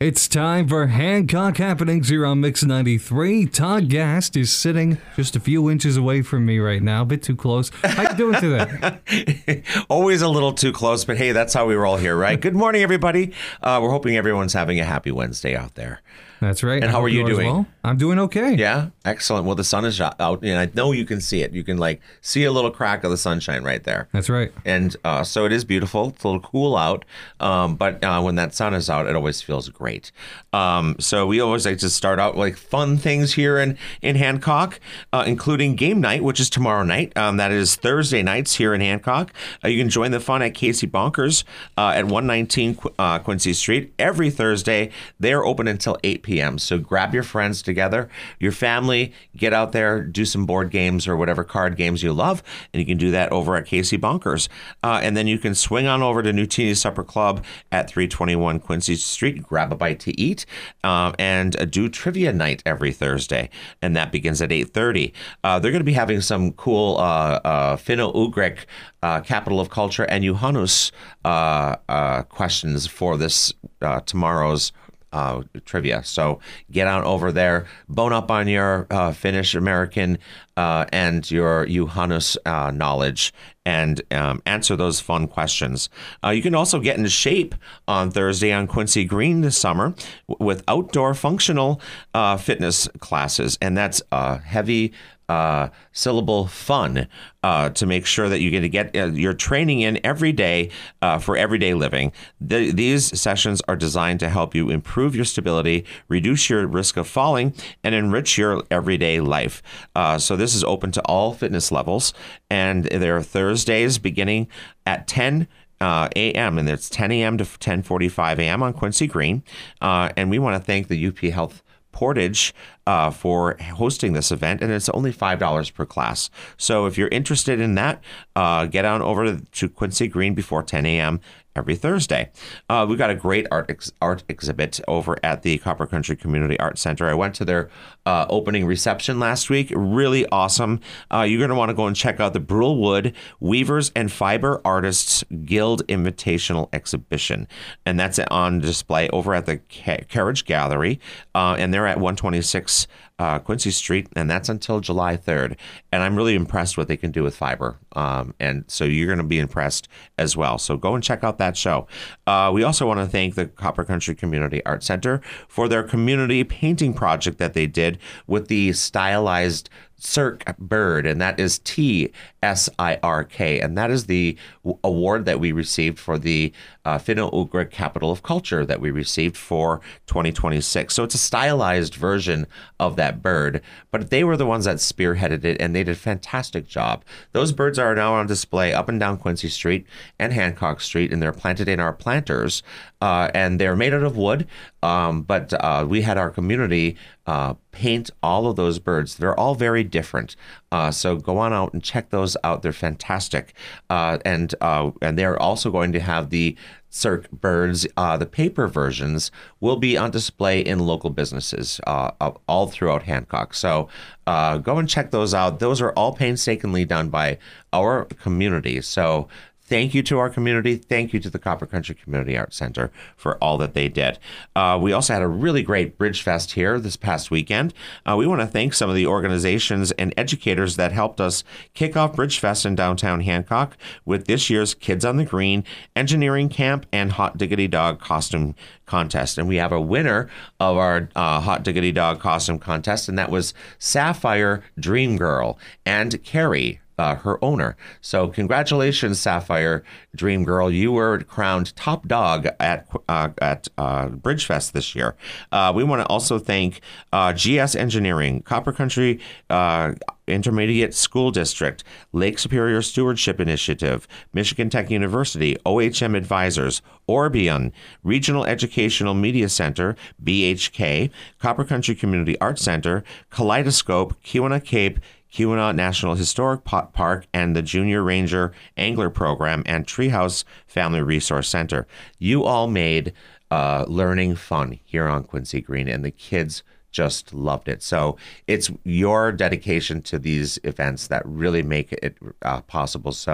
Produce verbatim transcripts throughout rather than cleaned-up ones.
It's time for Hancock Happenings here on Mix ninety-three. Todd Gast is sitting just a few inches away from me right now, a bit too close. How you doing today? Always a little too close, but hey, that's how we roll here, right? Good morning, everybody. Uh, we're hoping everyone's having a happy Wednesday out there. That's right. And how are you doing? Well? I'm doing okay. Yeah, excellent. Well, the sun is out, and I know you can see it. You can like see a little crack of the sunshine right there. That's right. And uh, so it is beautiful. It's a little cool out, um, but uh, when that sun is out, it always feels great. Um, so we always like to start out like fun things here in in Hancock, uh, including game night, which is tomorrow night. Um, that is Thursday nights here in Hancock. Uh, you can join the fun at Casey Bonkers uh, at one nineteen uh, Quincy Street every Thursday. They are open until eight p.m. So grab your friends together, your family, get out there, do some board games or whatever card games you love, and you can do that over at Casey Bonkers. Uh, and then you can swing on over to Nutini Supper Club at three twenty-one Quincy Street, grab a bite to eat, uh, and uh, do trivia night every Thursday, and that begins at eight thirty. Uh, they're going to be having some cool uh, uh, Finno-Ugric, uh, capital of culture, and Juhannus uh, uh, questions for this uh, tomorrow's Uh, trivia. So get on over there, bone up on your uh, Finnish American uh, and your Juhannus uh, knowledge, and um, answer those fun questions. Uh, you can also get into shape on Thursday on Quincy Green this summer w- with outdoor functional uh, fitness classes, and that's uh, heavy uh, syllable fun uh, to make sure that you get to get uh, your training in every day uh, for everyday living. The, these sessions are designed to help you improve your stability, reduce your risk of falling, and enrich your everyday life. Uh, so this is open to all fitness levels, and there are Thursdays beginning at ten Uh, a m and it's ten a.m. to ten forty-five a.m. on Quincy Green. Uh, and we want to thank the U P Health Portage uh, for hosting this event, and it's only five dollars per class. So if you're interested in that, uh, get on over to Quincy Green before ten a.m. every Thursday. Uh, we've got a great art ex- art exhibit over at the Copper Country Community Art Center. I went to their uh, opening reception last week. Really awesome. Uh, you're going to want to go and check out the Brule Wood Weavers and Fiber Artists Guild Invitational Exhibition. And that's on display over at the Ca- Carriage Gallery. Uh, and they're at one twenty-six Uh, Quincy Street, and that's until July third. And I'm really impressed what they can do with fiber. Um, and so you're going to be impressed as well. So go and check out that show. Uh, we also want to thank the Copper Country Community Art Center for their community painting project that they did with the stylized Cirque bird, and that is T S I R K, and that is the w- award that we received for the uh, Finno-Ugric Capital of Culture that we received for twenty twenty-six. So it's a stylized version of that bird, but they were the ones that spearheaded it, and they did a fantastic job. Those birds are now on display up and down Quincy Street and Hancock Street, and they're planted in our planters, uh, and they're made out of wood, um, but uh, we had our community uh, paint all of those birds. They're all very different. Uh, so go on out and check those out. They're fantastic. Uh, and uh, and they're also going to have the Cirque birds. Uh, the paper versions will be on display in local businesses uh, all throughout Hancock. So uh, go and check those out. Those are all painstakingly done by our community. So thank you to our community. Thank you to the Copper Country Community Art Center for all that they did. Uh, we also had a really great Bridge Fest here this past weekend. Uh, we want to thank some of the organizations and educators that helped us kick off Bridge Fest in downtown Hancock with this year's Kids on the Green Engineering Camp and Hot Diggity Dog Costume Contest. And we have a winner of our uh, Hot Diggity Dog Costume Contest, and that was Sapphire Dream Girl and Carrie, Uh, her owner. So congratulations, Sapphire Dream Girl. You were crowned top dog at uh, at uh, Bridgefest this year. Uh, we want to also thank uh, G S Engineering, Copper Country uh, Intermediate School District, Lake Superior Stewardship Initiative, Michigan Tech University, O H M Advisors, Orbion, Regional Educational Media Center, B H K, Copper Country Community Arts Center, Kaleidoscope, Keweenaw Cape, Keweenaw National Historic Park, and the Junior Ranger Angler Program, and Treehouse Family Resource Center. You all made uh, learning fun here on Quincy Green, and the kids just loved it. So it's your dedication to these events that really make it uh, possible. So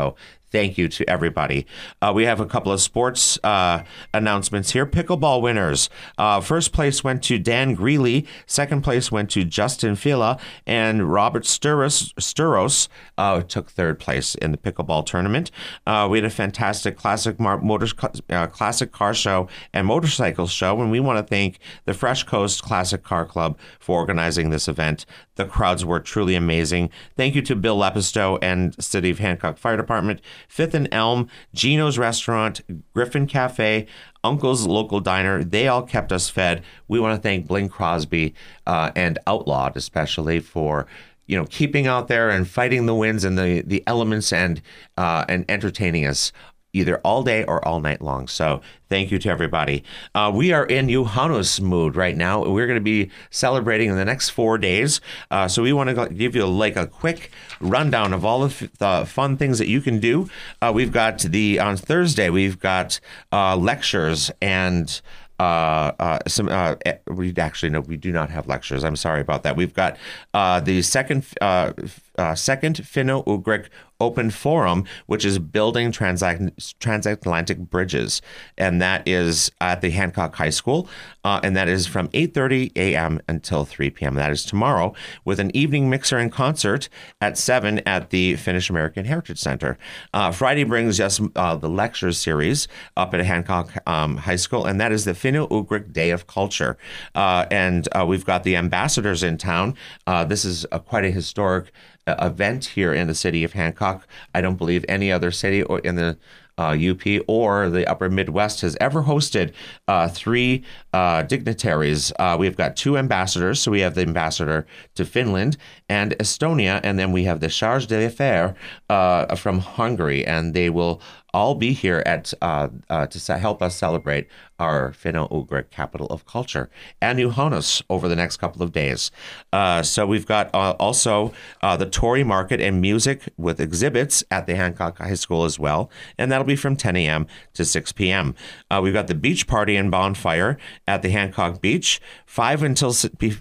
thank you to everybody. Uh, we have a couple of sports uh, announcements here. Pickleball winners. Uh, first place went to Dan Greeley. Second place went to Justin Fila. And Robert Sturos, Sturos uh, took third place in the pickleball tournament. Uh, we had a fantastic classic mar- motors, uh, classic car show and motorcycle show. And we want to thank the Fresh Coast Classic Car Club for organizing this event. The crowds were truly amazing. Thank you to Bill Lepisto and City of Hancock Fire Department, Fifth and Elm, Gino's Restaurant, Griffin Cafe, Uncle's Local Diner. They all kept us fed. We want to thank Bling Crosby uh, and Outlawed especially for you know keeping out there and fighting the winds and the the elements and uh, and entertaining us either all day or all night long. So thank you to everybody. Uh, we are in Juhannus mood right now. We're going to be celebrating in the next four days. Uh, so we want to give you like a quick rundown of all of the fun things that you can do. Uh, we've got the, on Thursday, we've got uh, lectures and Uh, uh, some uh, we actually no, we do not have lectures. I'm sorry about that. We've got uh, the second uh, uh, second Finno-Ugric Open Forum, which is building transac- transatlantic bridges, and that is at the Hancock High School, uh, and that is from eight thirty a.m. until three p.m. That is tomorrow, with an evening mixer and concert at seven at the Finnish American Heritage Center. Uh, Friday brings us uh, the lecture series up at Hancock um, High School, and that is the Finno-Ugric Day of Culture. Uh, and uh, we've got the ambassadors in town. Uh, this is a, quite a historic uh, event here in the city of Hancock. I don't believe any other city or in the Uh, U P or the Upper Midwest has ever hosted uh, three uh, dignitaries. Uh, we've got two ambassadors. So we have the ambassador to Finland and Estonia, and then we have the charge d'affaires uh, from Hungary, and they will all be here at uh, uh, to help us celebrate our Finno-Ugric capital of culture and Juhannus over the next couple of days. Uh, so we've got uh, also uh, the Tory Market and music with exhibits at the Hancock High School as well, and that'll be from ten a.m. to six p.m. Uh, we've got the beach party and bonfire at the Hancock Beach, five until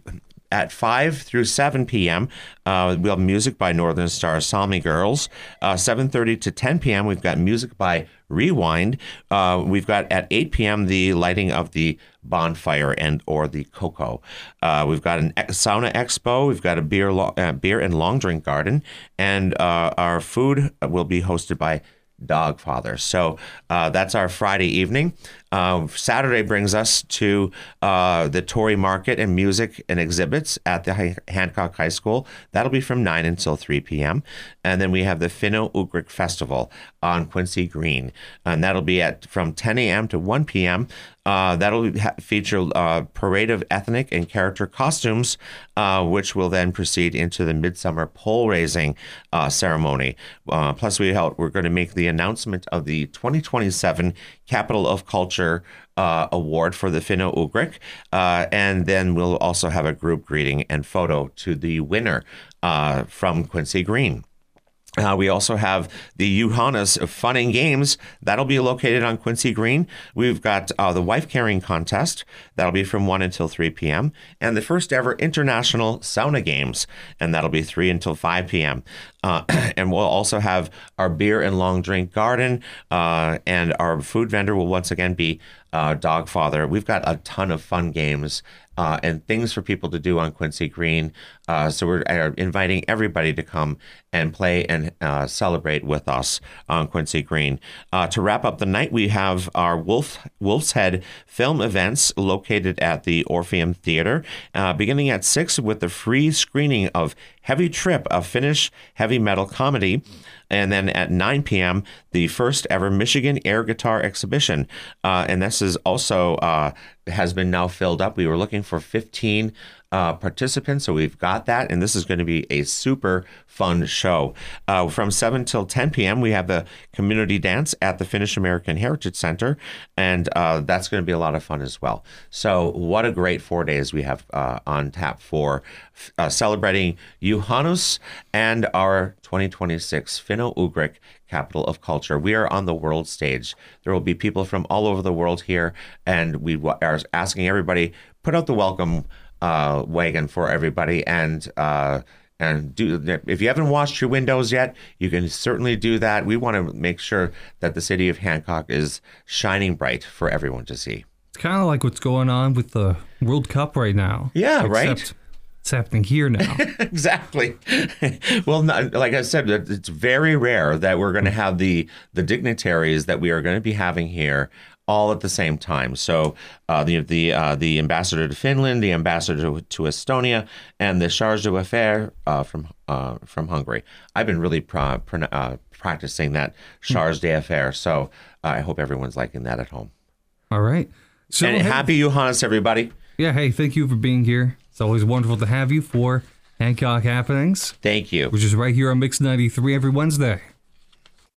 at five through seven p.m. Uh, we'll have music by Northern Star Salmi Girls. Uh, seven thirty to ten p.m. we've got music by Rewind. Uh, we've got at eight p.m. the lighting of the bonfire and or the cocoa. Uh, we've got an sauna expo. We've got a beer, lo- uh, beer and long drink garden, and uh, our food will be hosted by Dogfather. So uh, that's our Friday evening. Uh, Saturday brings us to uh, the Tory Market and music and exhibits at the H- Hancock High School. That'll be from nine until three p.m. And then we have the Finno-Ugric Festival on Quincy Green. And that'll be at from ten a.m. to one p.m. Uh, that'll ha- feature uh, parade of ethnic and character costumes, uh, which will then proceed into the midsummer pole raising uh, ceremony. Uh, plus, we help, we're going to make the announcement of the twenty twenty-seven Capital of Culture uh, Award for the Finno-Ugric. Uh, and then we'll also have a group greeting and photo to the winner uh, from Quincy Green. Uh, we also have the Juhannus Fun and Games. That'll be located on Quincy Green. We've got uh, the wife carrying contest. That'll be from one until three p.m. And the first ever international sauna games. And that'll be three until five p.m. Uh, and we'll also have our beer and long drink garden. Uh, and our food vendor will once again be uh, Dogfather. We've got a ton of fun games Uh, and things for people to do on Quincy Green. Uh, so we're uh, inviting everybody to come and play and uh, celebrate with us on Quincy Green. Uh, to wrap up the night, we have our Wolf Wolf's Head film events located at the Orpheum Theater, uh, beginning at six with the free screening of Heavy Trip, a Finnish heavy metal comedy. And then at nine p.m., the first ever Michigan air guitar exhibition. Uh, and this is also uh, has been now filled up. We were looking for fifteen uh, participants, so we've got that. And this is going to be a super fun show. Uh, from seven till ten p.m., we have the community dance at the Finnish American Heritage Center. And uh, that's going to be a lot of fun as well. So what a great four days we have uh, on tap for uh, celebrating Juhannus and our twenty twenty-six Finno-Ugric Capital of Culture. We are on the world stage. There will be people from all over the world here, and we are asking everybody, put out the welcome uh, wagon for everybody, and uh, and do. If you haven't washed your windows yet, you can certainly do that. We want to make sure that the city of Hancock is shining bright for everyone to see. It's kind of like what's going on with the World Cup right now. Yeah, except right? It's happening here now. Exactly. Well, not, like I said, it's very rare that we're going to have the the dignitaries that we are going to be having here all at the same time. So uh, the the uh, the ambassador to Finland, the ambassador to, to Estonia, and the charge d'affaires uh, from uh, from Hungary. I've been really pra- pra- uh, practicing that charge d'affaires, so uh, I hope everyone's liking that at home. All right. So And hey, happy Johannes, everybody. yeah, hey, thank you for being here. It's always wonderful to have you for Hancock Happenings, Thank you. which is right here on Mix ninety-three every Wednesday.